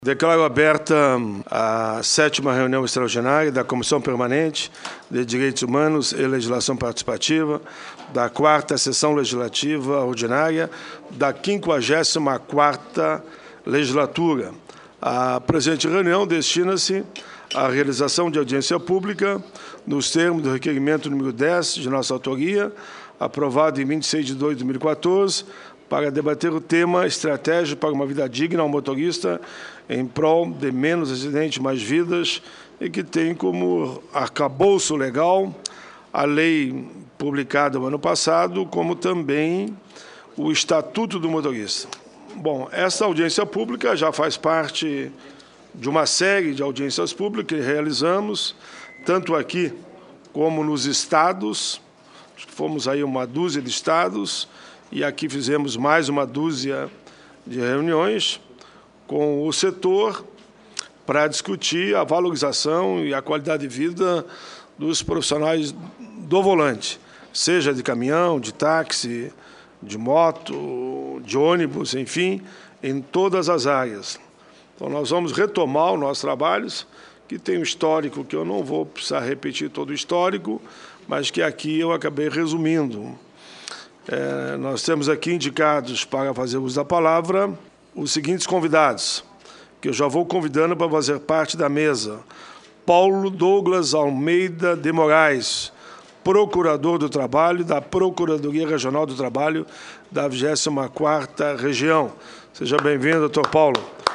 Declaro aberta a 7ª reunião extraordinária da Comissão Permanente de Direitos Humanos e Legislação Participativa, da 4ª Sessão Legislativa Ordinária da 54ª Legislatura. A presente reunião destina-se à realização de audiência pública nos termos do requerimento número 10 de nossa autoria, aprovado em 26 de 2 de 2014, para debater o tema Estratégia para uma Vida Digna ao Motorista em prol de menos acidentes, mais vidas, e que tem como arcabouço legal a lei publicada no ano passado, como também o Estatuto do Motorista. Bom, essa audiência pública já faz parte de uma série de audiências públicas que realizamos, tanto aqui como nos estados. Fomos aí uma dúzia de estados, e aqui fizemos mais uma dúzia de reuniões com o setor para discutir a valorização e a qualidade de vida dos profissionais do volante, seja de caminhão, de táxi, de moto, de ônibus, enfim, em todas as áreas. Então, nós vamos retomar os nossos trabalhos, que tem um histórico que eu não vou precisar repetir todo o histórico, mas que aqui eu acabei resumindo. Nós temos aqui indicados para fazer uso da palavra os seguintes convidados, que eu já vou convidando para fazer parte da mesa. Paulo Douglas Almeida de Moraes, Procurador do Trabalho da Procuradoria Regional do Trabalho da 24ª Região. Seja bem-vindo, doutor Paulo.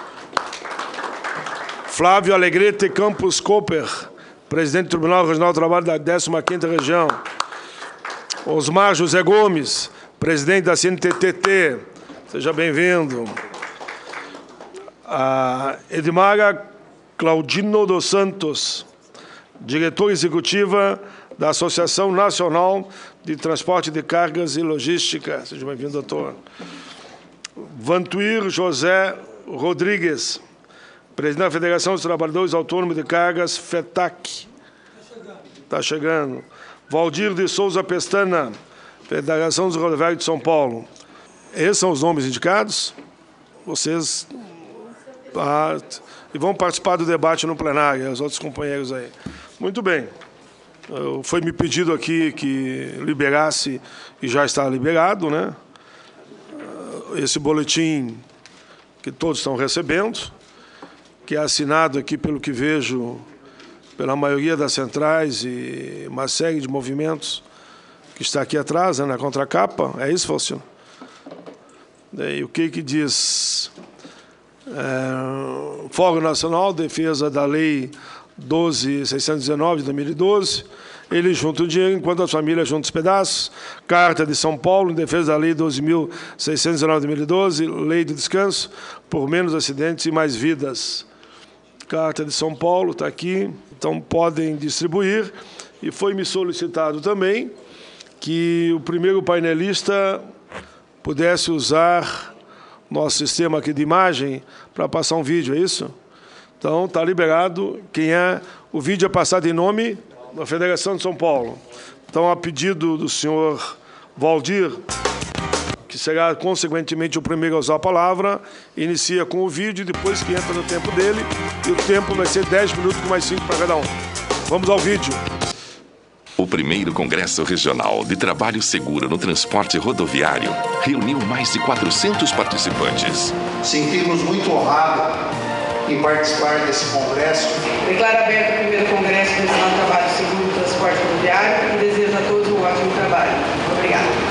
Flávio Alegrete Campos Cooper, Presidente do Tribunal Regional do Trabalho da 15ª Região. Osmar José Gomes, presidente da CNTT, seja bem-vindo. Edmara Claudino dos Santos, diretora executiva da Associação Nacional de Transporte de Cargas e Logística, seja bem-vindo, doutor. Vantuir José Rodrigues, presidente da Federação dos Trabalhadores Autônomos de Cargas, FETAC. Está chegando. Valdir de Souza Pestana, Federação dos Rodoviários de São Paulo. Esses são os nomes indicados. Vocês e vão participar do debate no plenário, os outros companheiros aí. Muito bem. Foi me pedido aqui que liberasse, e já está liberado, né? Esse boletim que todos estão recebendo, que é assinado aqui, pelo que vejo, pela maioria das centrais e uma série de movimentos que está aqui atrás, né, na contracapa. É isso, Faustino? E o que diz? Fórum Nacional, defesa da Lei 12.619, de 2012. Ele junta o dinheiro enquanto as famílias juntam os pedaços. Carta de São Paulo, em defesa da Lei 12.619, de 2012. Lei do descanso, por menos acidentes e mais vidas. Carta de São Paulo, está aqui. Então, podem distribuir. E foi-me solicitado também que o primeiro painelista pudesse usar nosso sistema aqui de imagem para passar um vídeo, é isso? Então, está liberado. Quem é? O vídeo é passado em nome da Federação de São Paulo. Então, a pedido do senhor Valdir, que será, consequentemente, o primeiro a usar a palavra, inicia com o vídeo, depois que entra no tempo dele, e o tempo vai ser 10 minutos com mais 5 para cada um. Vamos ao vídeo. O primeiro Congresso Regional de Trabalho Seguro no Transporte Rodoviário reuniu mais de 400 participantes. Sentimos muito honrados em participar desse congresso. Declaro aberto o primeiro Congresso Regional de Trabalho Seguro no Transporte Rodoviário e desejo a todos um ótimo trabalho. Obrigado.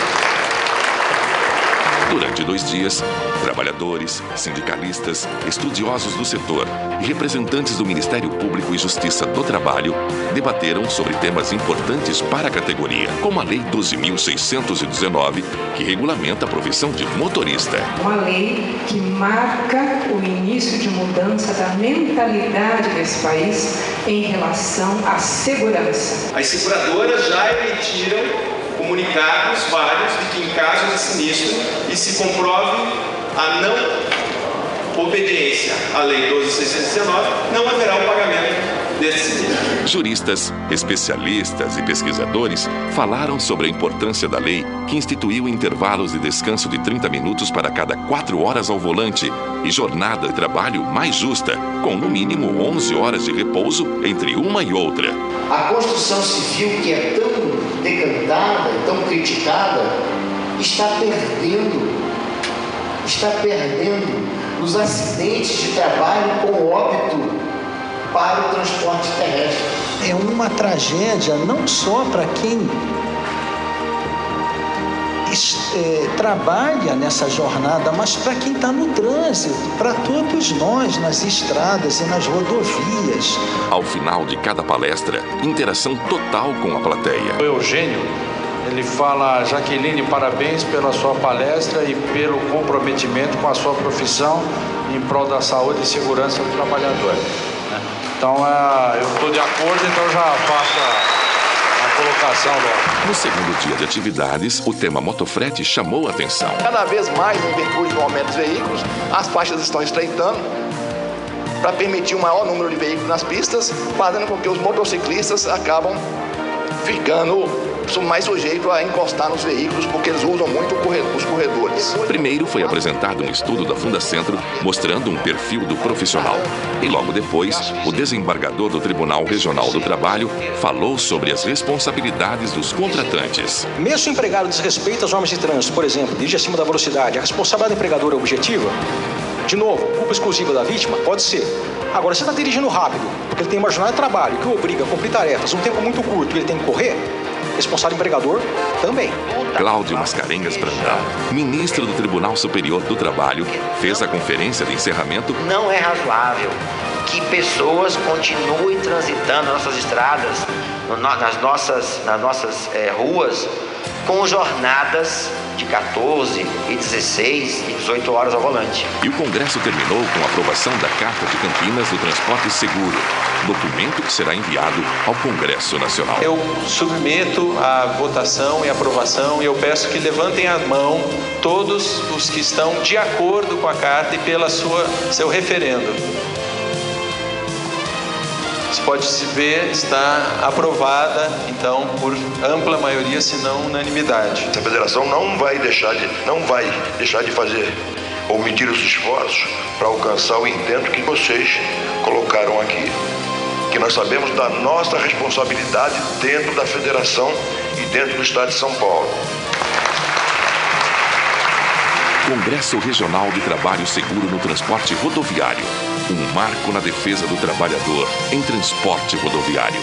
Durante 2 dias, trabalhadores, sindicalistas, estudiosos do setor e representantes do Ministério Público e Justiça do Trabalho debateram sobre temas importantes para a categoria, como a Lei 12.619, que regulamenta a profissão de motorista. Uma lei que marca o início de mudança da mentalidade desse país em relação à segurança. As seguradoras já emitiram comunicados vários de que, em caso de sinistro, e se comprove a não obediência à Lei 12.619, não haverá o pagamento deste sinistro. Juristas, especialistas e pesquisadores falaram sobre a importância da lei que instituiu intervalos de descanso de 30 minutos para cada 4 horas ao volante e jornada de trabalho mais justa, com no mínimo 11 horas de repouso entre uma e outra. A construção civil, que é tão decantada, tão criticada, está perdendo os acidentes de trabalho com óbito para o transporte terrestre. É uma tragédia não só para quem trabalha nessa jornada, mas para quem está no trânsito, para todos nós nas estradas e nas rodovias. Ao final de cada palestra, interação total com a plateia. O Eugênio, ele fala: Jaqueline, parabéns pela sua palestra e pelo comprometimento com a sua profissão em prol da saúde e segurança do trabalhador. Então, eu estou de acordo, então já faço a colocação logo. No segundo dia de atividades, o tema motofrete chamou a atenção. Cada vez mais, em virtude do aumento dos veículos, as faixas estão estreitando para permitir um maior número de veículos nas pistas, fazendo com que os motociclistas acabam ficando mais sujeitos a encostar nos veículos, porque eles usam muito os corredores. Primeiro foi apresentado um estudo da Fundacentro mostrando um perfil do profissional. E logo depois, o desembargador do Tribunal Regional do Trabalho falou sobre as responsabilidades dos contratantes. Mesmo se o empregado desrespeita as normas de trânsito, por exemplo, dirige acima da velocidade, a responsabilidade do empregador é objetiva? De novo, culpa exclusiva da vítima? Pode ser. Agora, se ele está dirigindo rápido, porque ele tem uma jornada de trabalho que o obriga a cumprir tarefas um tempo muito curto e ele tem que correr, responsável empregador também. Cláudio Mascarenhas Brandão, ministro do Tribunal Superior do Trabalho, fez a conferência de encerramento. Não é razoável que pessoas continuem transitando nas nossas estradas, nas nossas ruas, com jornadas de 14, e 16 e 18 horas ao volante. E o Congresso terminou com a aprovação da Carta de Campinas do Transporte Seguro, documento que será enviado ao Congresso Nacional. Eu submeto a votação e aprovação e eu peço que levantem a mão todos os que estão de acordo com a carta e pela seu referendo. Você pode se ver, está aprovada, então, por ampla maioria, se não unanimidade. A federação não vai deixar de fazer ou medir os esforços para alcançar o intento que vocês colocaram aqui. Que nós sabemos da nossa responsabilidade dentro da federação e dentro do estado de São Paulo. Congresso Regional de Trabalho Seguro no Transporte Rodoviário. Um marco na defesa do trabalhador em transporte rodoviário.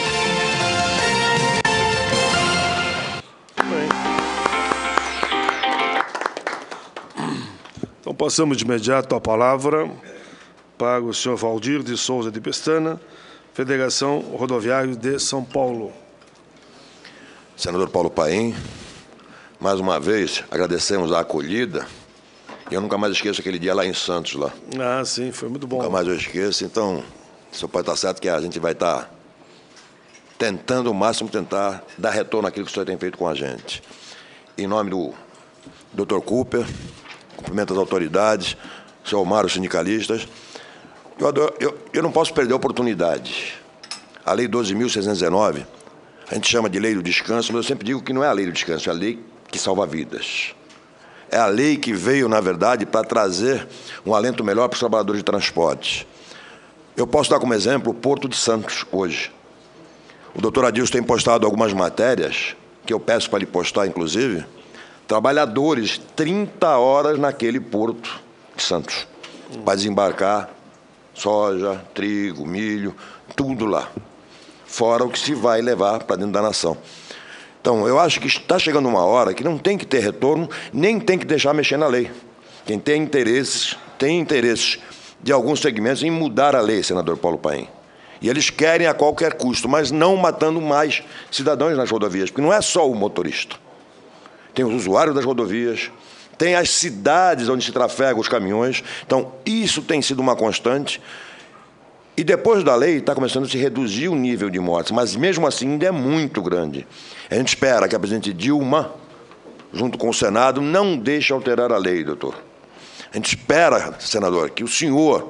Então passamos de imediato a palavra para o senhor Valdir de Souza de Pestana, Federação Rodoviária de São Paulo. Senador Paulo Paim, mais uma vez agradecemos a acolhida. Eu nunca mais esqueço aquele dia lá em Santos, lá. Ah, sim, foi muito bom. Nunca mais eu esqueço. Então, o senhor pode estar certo que a gente vai estar tentando o máximo, tentar dar retorno àquilo que o senhor tem feito com a gente. Em nome do Dr. Cooper, cumprimento as autoridades, o senhor Omar, os sindicalistas. Eu não posso perder a oportunidade. A Lei 12.619, a gente chama de Lei do Descanso, mas eu sempre digo que não é a Lei do Descanso, é a lei que salva vidas. É a lei que veio, na verdade, para trazer um alento melhor para os trabalhadores de transporte. Eu posso dar como exemplo o Porto de Santos, hoje. O doutor Adilson tem postado algumas matérias, que eu peço para ele postar, inclusive, trabalhadores 30 horas naquele Porto de Santos, para desembarcar soja, trigo, milho, tudo lá, fora o que se vai levar para dentro da nação. Então, eu acho que está chegando uma hora que não tem que ter retorno, nem tem que deixar mexer na lei. Quem tem interesses de alguns segmentos em mudar a lei, senador Paulo Paim. E eles querem a qualquer custo, mas não matando mais cidadãos nas rodovias, porque não é só o motorista. Tem os usuários das rodovias, tem as cidades onde se trafegam os caminhões. Então, isso tem sido uma constante. E depois da lei está começando a se reduzir o nível de mortes, mas mesmo assim ainda é muito grande. A gente espera que a presidente Dilma, junto com o Senado, não deixe alterar a lei, doutor. A gente espera, senador, que o senhor,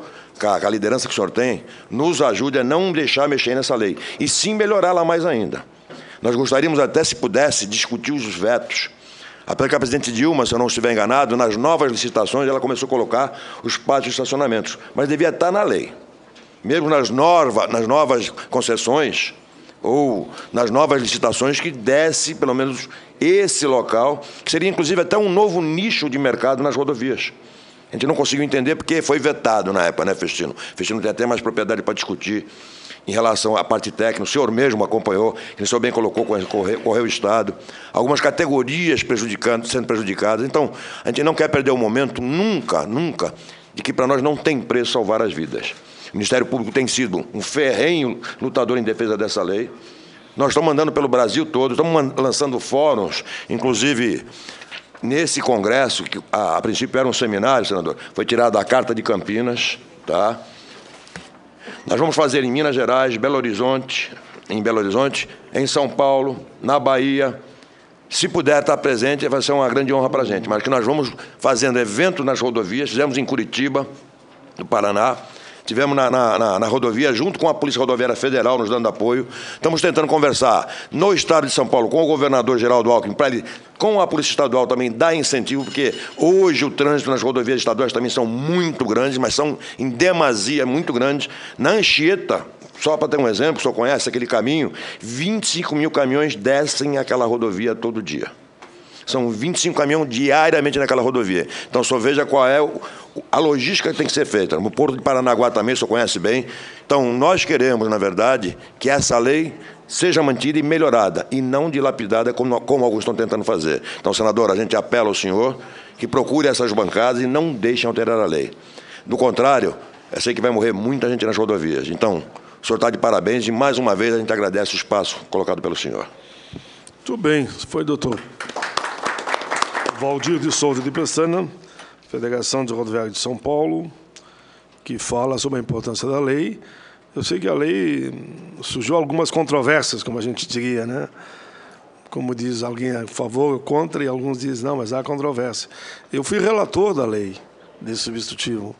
com a liderança que o senhor tem, nos ajude a não deixar mexer nessa lei, e sim melhorá-la mais ainda. Nós gostaríamos até, se pudesse, discutir os vetos. Até que a presidente Dilma, se eu não estiver enganado, nas novas licitações, ela começou a colocar os pátios de estacionamentos, mas devia estar na lei. Mesmo nas novas concessões, ou nas novas licitações, que desse, pelo menos, esse local, que seria, inclusive, até um novo nicho de mercado nas rodovias. A gente não conseguiu entender porque foi vetado na época, né, Festino? Festino tem até mais propriedade para discutir em relação à parte técnica. O senhor mesmo acompanhou, que o senhor bem colocou, correu o Estado. Algumas categorias sendo prejudicadas. Então, a gente não quer perder o momento, nunca, de que para nós não tem preço salvar as vidas. O Ministério Público tem sido um ferrenho lutador em defesa dessa lei. Nós estamos andando pelo Brasil todo, estamos lançando fóruns, inclusive nesse congresso, que a princípio era um seminário, senador, foi tirada a Carta de Campinas, tá? Nós vamos fazer em Minas Gerais, em Belo Horizonte, em São Paulo, na Bahia. Se puder estar presente, vai ser uma grande honra para a gente. Mas que nós vamos fazendo evento nas rodovias, fizemos em Curitiba, no Paraná, tivemos na rodovia, junto com a Polícia Rodoviária Federal, nos dando apoio. Estamos tentando conversar no Estado de São Paulo com o governador Geraldo Alckmin, para ele, com a Polícia Estadual também, dar incentivo, porque hoje o trânsito nas rodovias estaduais também são muito grandes, mas são em demasia muito grandes. Na Anchieta, só para ter um exemplo, o senhor conhece aquele caminho, 25 mil caminhões descem aquela rodovia todo dia. São 25 caminhões diariamente naquela rodovia. Então, o senhor veja qual é a logística que tem que ser feita. No Porto de Paranaguá também, o senhor conhece bem. Então, nós queremos, na verdade, que essa lei seja mantida e melhorada, e não dilapidada como alguns estão tentando fazer. Então, senador, a gente apela ao senhor que procure essas bancadas e não deixem alterar a lei. Do contrário, eu sei que vai morrer muita gente nas rodovias. Então, o senhor está de parabéns e, mais uma vez, a gente agradece o espaço colocado pelo senhor. Tudo bem. Foi, doutor Valdir de Souza de Pestana, Federação de Rodoviária de São Paulo, que fala sobre a importância da lei. Eu sei que a lei surgiu algumas controvérsias, como a gente diria, né? Como diz alguém a favor ou contra, e alguns dizem, não, mas há controvérsia. Eu fui relator da lei desse substitutivo.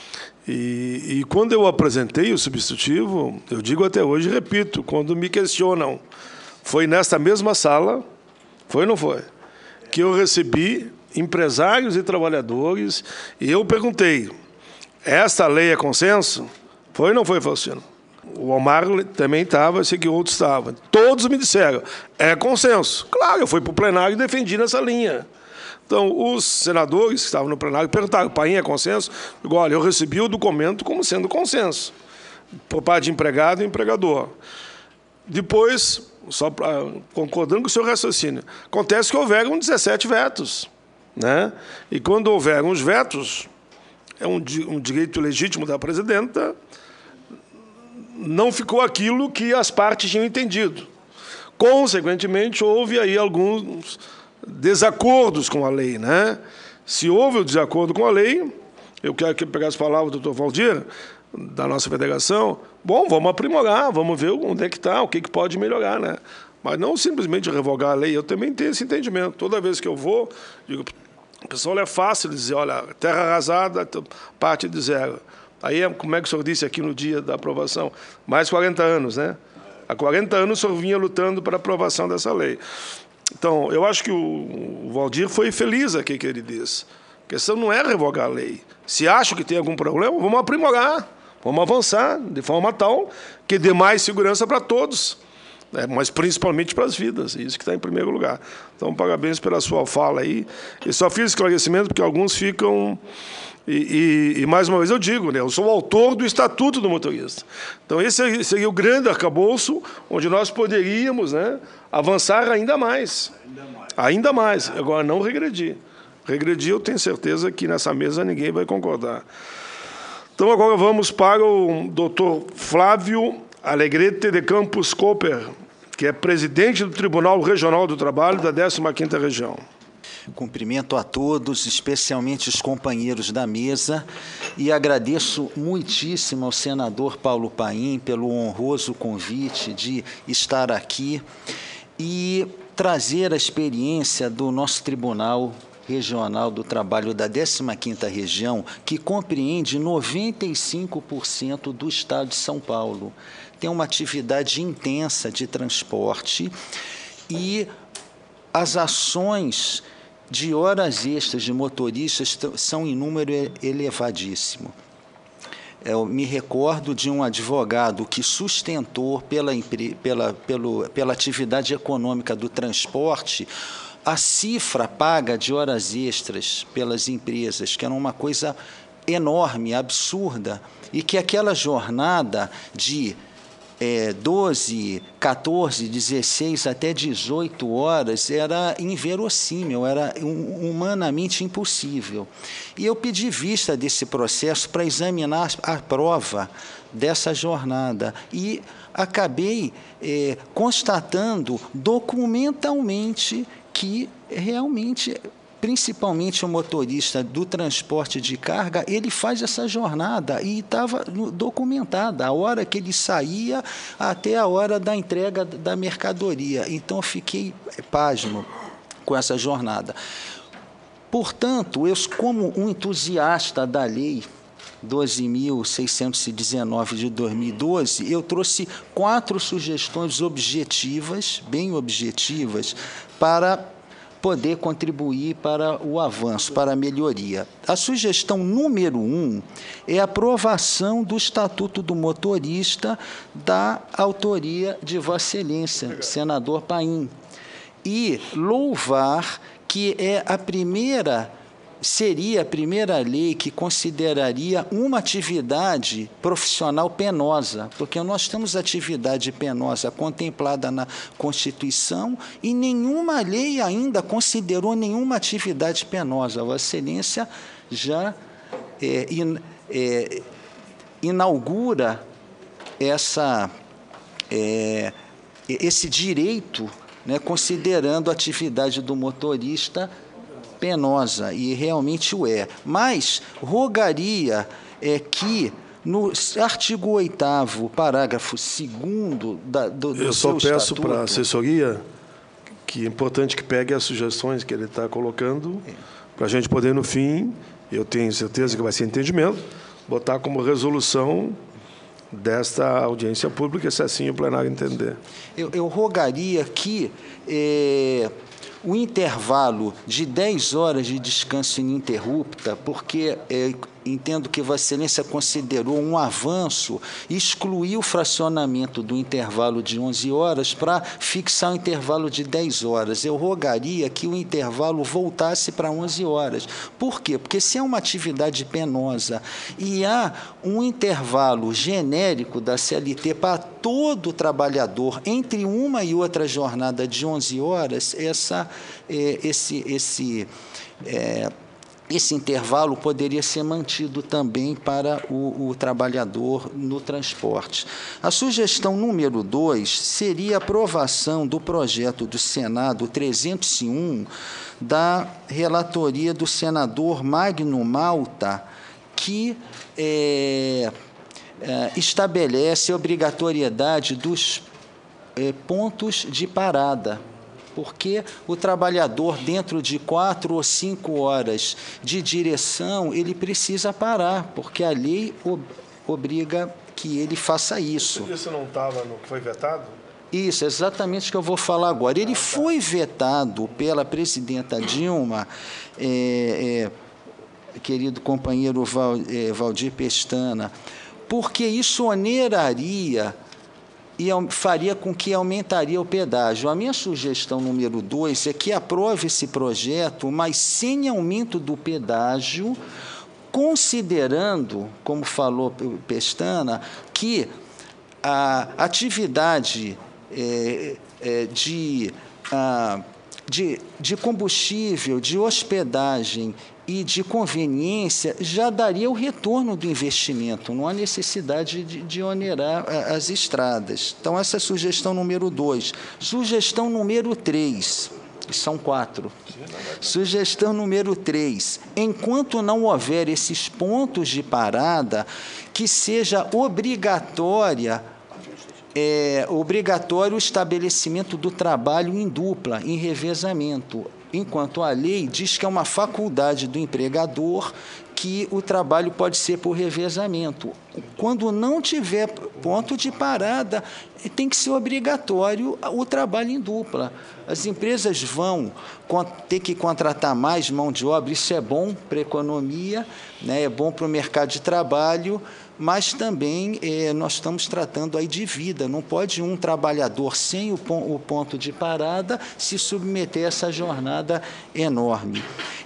E quando eu apresentei o substitutivo, eu digo até hoje, repito, quando me questionam, foi nesta mesma sala, foi ou não foi? Que eu recebi empresários e trabalhadores, e eu perguntei, esta lei é consenso? Foi ou não foi, Faustino? O Omar também estava, eu sei que outros estavam. Todos me disseram, é consenso. Claro, eu fui para o plenário e defendi nessa linha. Então, os senadores que estavam no plenário perguntaram, Paim, é consenso? Eu digo, olha, eu recebi o documento como sendo consenso, por parte de empregado e empregador. Depois, só concordando com o seu raciocínio, acontece que houveram 17 vetos, né? E quando houveram os vetos, é um direito legítimo da presidenta, não ficou aquilo que as partes tinham entendido. Consequentemente, houve aí alguns desacordos com a lei, né? Se houve o desacordo com a lei, eu quero que pegar as palavras do doutor Valdir, da nossa federação, bom, vamos aprimorar, vamos ver onde é que está, o que pode melhorar, né? Mas não simplesmente revogar a lei, eu também tenho esse entendimento. Toda vez que eu vou, digo, pessoal, é fácil dizer, olha, terra arrasada, parte de zero. Aí, como é que o senhor disse aqui no dia da aprovação? Mais 40 anos, né? Há 40 anos o senhor vinha lutando para a aprovação dessa lei. Então, eu acho que o Valdir foi feliz aqui que ele disse. A questão não é revogar a lei. Se acham que tem algum problema, vamos aprimorar, vamos avançar de forma tal que dê mais segurança para todos, né? Mas principalmente para as vidas, isso que está em primeiro lugar. Então, parabéns pela sua fala aí. E só fiz esclarecimento porque alguns ficam... E mais uma vez eu digo, né, eu sou o autor do Estatuto do Motorista. Então, esse seria o grande arcabouço onde nós poderíamos, né, avançar ainda mais. Ainda mais. Agora, não regredir. Regredir, eu tenho certeza que nessa mesa ninguém vai concordar. Então, agora vamos para o doutor Flávio Alegrete de Campos Cooper, que é presidente do Tribunal Regional do Trabalho da 15ª Região. Cumprimento a todos, especialmente os companheiros da mesa, e agradeço muitíssimo ao senador Paulo Paim pelo honroso convite de estar aqui e trazer a experiência do nosso tribunal Regional do Trabalho da 15ª Região, que compreende 95% do estado de São Paulo. Tem uma atividade intensa de transporte e as ações de horas extras de motoristas são em número elevadíssimo. Eu me recordo de um advogado que sustentou pela atividade econômica do transporte a cifra paga de horas extras pelas empresas, que era uma coisa enorme, absurda, e que aquela jornada de 12, 14, 16 até 18 horas era inverossímil, era humanamente impossível. E eu pedi vista desse processo para examinar a prova dessa jornada e acabei constatando documentalmente que realmente, principalmente o motorista do transporte de carga, ele faz essa jornada e estava documentada, a hora que ele saía até a hora da entrega da mercadoria. Então, eu fiquei pasmo com essa jornada. Portanto, eu, como um entusiasta da lei 12.619 de 2012, eu trouxe 4 sugestões objetivas, bem objetivas, para poder contribuir para o avanço, para a melhoria. A sugestão número 1 é a aprovação do Estatuto do Motorista da autoria de Vossa Excelência, senador Paim, e louvar que seria a primeira lei que consideraria uma atividade profissional penosa, porque nós temos atividade penosa contemplada na Constituição e nenhuma lei ainda considerou nenhuma atividade penosa. Vossa Excelência já inaugura esse direito, né, considerando a atividade do motorista penosa, e realmente o é. Mas rogaria que, no artigo 8º, parágrafo 2º do eu só seu peço estatuto, para a assessoria que é importante que pegue as sugestões que ele está colocando, para a gente poder, no fim, eu tenho certeza que vai ser entendimento, botar como resolução desta audiência pública, se assim o plenário entender. Eu rogaria que o intervalo de 10 horas de descanso ininterrupta, porque entendo que Vossa Excelência considerou um avanço, excluir o fracionamento do intervalo de 11 horas para fixar o intervalo de 10 horas. Eu rogaria que o intervalo voltasse para 11 horas. Por quê? Porque se é uma atividade penosa e há um intervalo genérico da CLT para todo trabalhador entre uma e outra jornada de 11 horas, esse intervalo poderia ser mantido também para o trabalhador no transporte. A sugestão número 2 seria a aprovação do projeto do Senado 301, da relatoria do senador Magno Malta, que estabelece a obrigatoriedade dos pontos de parada, porque o trabalhador, dentro de 4 ou 5 horas de direção, ele precisa parar, porque a lei obriga que ele faça isso. Isso não estava no que foi vetado? Isso, exatamente o que eu vou falar agora. Ele foi vetado pela presidenta Dilma, querido companheiro Valdir Pestana, porque isso oneraria e faria com que aumentaria o pedágio. A minha sugestão número 2 é que aprove esse projeto, mas sem aumento do pedágio, considerando, como falou Pestana, que a atividade de combustível, de hospedagem e de conveniência já daria o retorno do investimento, não há necessidade de onerar as estradas. Então, essa é a sugestão número 2. Sugestão número 3, são 4. Sugestão número 3, enquanto não houver esses pontos de parada, que seja obrigatório o estabelecimento do trabalho em dupla, em revezamento. enquanto a lei diz que é uma faculdade do empregador que o trabalho pode ser por revezamento. Quando não tiver ponto de parada, tem que ser obrigatório o trabalho em dupla. As empresas vão ter que contratar mais mão de obra, isso é bom para a economia, né? É bom para o mercado de trabalho, mas também nós estamos tratando aí de vida. Não pode um trabalhador sem o ponto de parada se submeter a essa jornada enorme.